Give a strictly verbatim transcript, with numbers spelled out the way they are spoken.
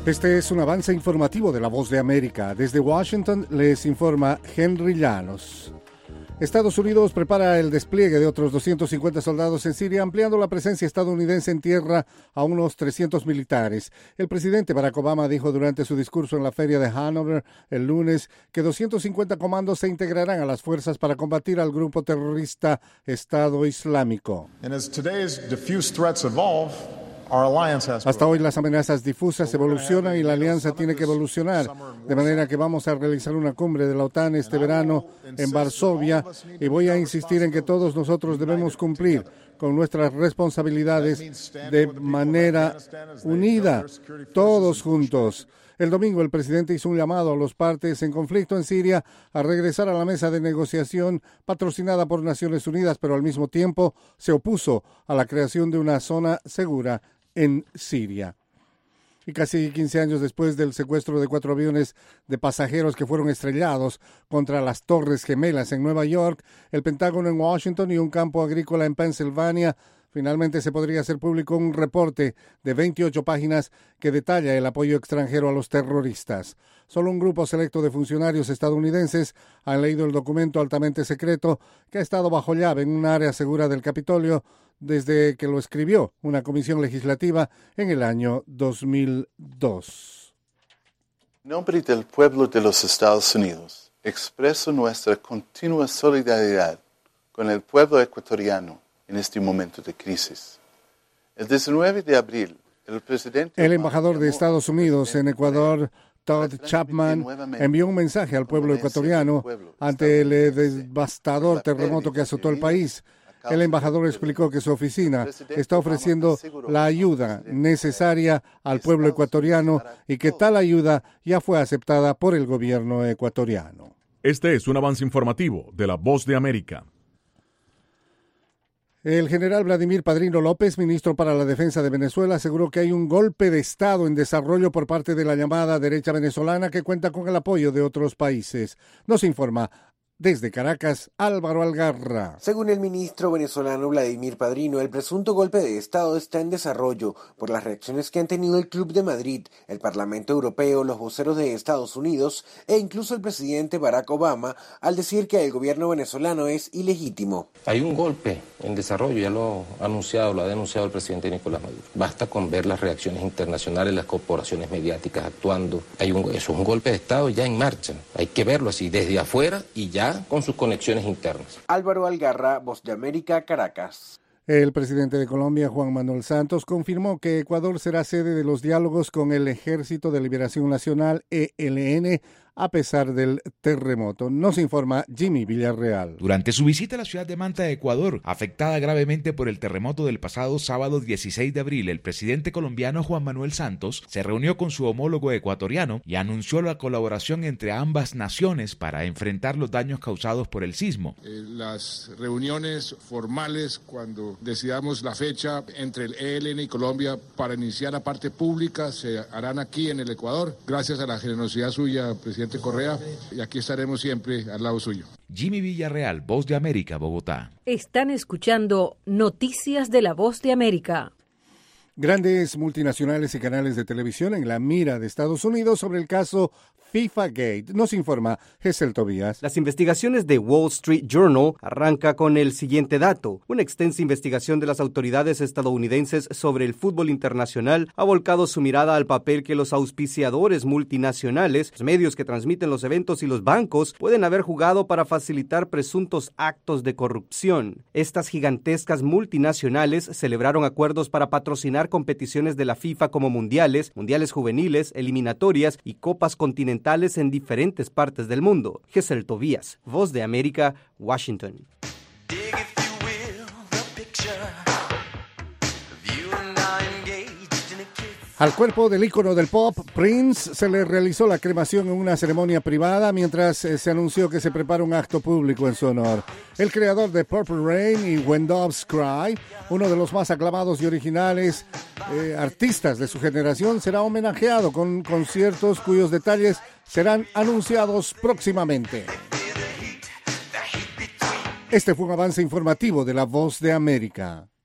Este es un avance informativo de La Voz de América. Desde Washington les informa Henry Llanos. Estados Unidos prepara el despliegue de otros doscientos cincuenta soldados en Siria, ampliando la presencia estadounidense en tierra a unos trescientos militares. El presidente Barack Obama dijo durante su discurso en la feria de Hanover el lunes que doscientos cincuenta comandos se integrarán a las fuerzas para combatir al grupo terrorista Estado Islámico. And as today's diffuse threats evolve, our alliance has to Hasta hoy las amenazas difusas evolucionan y la alianza tiene que evolucionar, de manera que vamos a realizar una cumbre de la OTAN este verano en Varsovia y voy a insistir en que todos nosotros debemos cumplir con nuestras responsabilidades de manera unida, todos juntos. El domingo el presidente hizo un llamado a las partes en conflicto en Siria a regresar a la mesa de negociación patrocinada por Naciones Unidas, pero al mismo tiempo se opuso a la creación de una zona segura en Siria. Y casi quince años después del secuestro de cuatro aviones de pasajeros que fueron estrellados contra las Torres Gemelas en Nueva York, el Pentágono en Washington y un campo agrícola en Pensilvania, finalmente se podría hacer público un reporte de veintiocho páginas que detalla el apoyo extranjero a los terroristas. Solo un grupo selecto de funcionarios estadounidenses han leído el documento altamente secreto que ha estado bajo llave en un área segura del Capitolio desde que lo escribió una comisión legislativa en el año dos mil dos. En nombre del pueblo de los Estados Unidos, expreso nuestra continua solidaridad con el pueblo ecuatoriano en este momento de crisis. El diecinueve de abril, el presidente... El embajador de Estados Unidos en Ecuador, Todd Chapman, envió un mensaje al pueblo ecuatoriano ante el devastador terremoto que azotó el país. El embajador explicó que su oficina está ofreciendo la ayuda necesaria al pueblo ecuatoriano y que tal ayuda ya fue aceptada por el gobierno ecuatoriano. Este es un avance informativo de La Voz de América. El general Vladimir Padrino López, ministro para la Defensa de Venezuela, aseguró que hay un golpe de Estado en desarrollo por parte de la llamada derecha venezolana que cuenta con el apoyo de otros países. Nos informa desde Caracas, Álvaro Algarra. Según el ministro venezolano Vladimir Padrino, el presunto golpe de Estado está en desarrollo por las reacciones que han tenido el Club de Madrid, el Parlamento Europeo, los voceros de Estados Unidos e incluso el presidente Barack Obama al decir que el gobierno venezolano es ilegítimo. Hay un golpe en desarrollo, ya lo ha anunciado, lo ha denunciado el presidente Nicolás Maduro. Basta con ver las reacciones internacionales, las corporaciones mediáticas actuando. Hay un, eso es un golpe de Estado ya en marcha. Hay que verlo así, desde afuera y ya con sus conexiones internas. Álvaro Algarra, Voz de América, Caracas. El presidente de Colombia, Juan Manuel Santos, confirmó que Ecuador será sede de los diálogos con el Ejército de Liberación Nacional, E L N, a pesar del terremoto. Nos informa Jimmy Villarreal. Durante su visita a la ciudad de Manta, Ecuador, afectada gravemente por el terremoto del pasado sábado dieciséis de abril, el presidente colombiano Juan Manuel Santos se reunió con su homólogo ecuatoriano y anunció la colaboración entre ambas naciones para enfrentar los daños causados por el sismo. Eh, las reuniones formales, cuando decidamos la fecha entre el E L N y Colombia para iniciar la parte pública, se harán aquí en el Ecuador, gracias a la generosidad suya, presidente Correa, y aquí estaremos siempre al lado suyo. Jimmy Villarreal, Voz de América, Bogotá. Están escuchando Noticias de la Voz de América. Grandes multinacionales y canales de televisión en la mira de Estados Unidos sobre el caso FIFA Gate. Nos informa Gesell Tobías. Las investigaciones de Wall Street Journal arranca con el siguiente dato. Una extensa investigación de las autoridades estadounidenses sobre el fútbol internacional ha volcado su mirada al papel que los auspiciadores multinacionales, los medios que transmiten los eventos y los bancos pueden haber jugado para facilitar presuntos actos de corrupción. Estas gigantescas multinacionales celebraron acuerdos para patrocinar competiciones de la FIFA como mundiales, mundiales juveniles, eliminatorias y copas continentales en diferentes partes del mundo. Gesell Tobías, Voz de América, Washington. Al cuerpo del ícono del pop, Prince, se le realizó la cremación en una ceremonia privada mientras eh, se anunció que se prepara un acto público en su honor. El creador de Purple Rain y When Doves Cry, uno de los más aclamados y originales eh, artistas de su generación, será homenajeado con conciertos cuyos detalles serán anunciados próximamente. Este fue un avance informativo de La Voz de América.